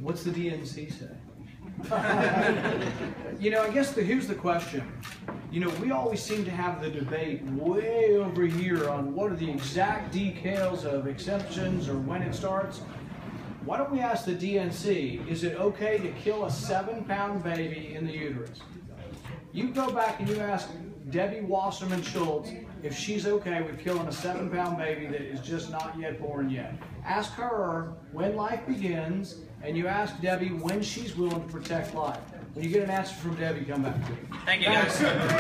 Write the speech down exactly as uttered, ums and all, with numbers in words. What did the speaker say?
What's the D N C say? You know, I guess the, here's the question. You know, we always seem to have the debate way over here on what are the exact details of exemptions or when it starts. Why don't we ask the D N C, is it okay to kill a seven pound baby in the uterus? You go back and you ask Debbie Wasserman Schultz if she's okay with killing a seven pound baby that is just not yet born yet. Ask her when life begins, and you ask Debbie when she's willing to protect life. When you get an answer from Debbie, come back to me. Thank you, guys.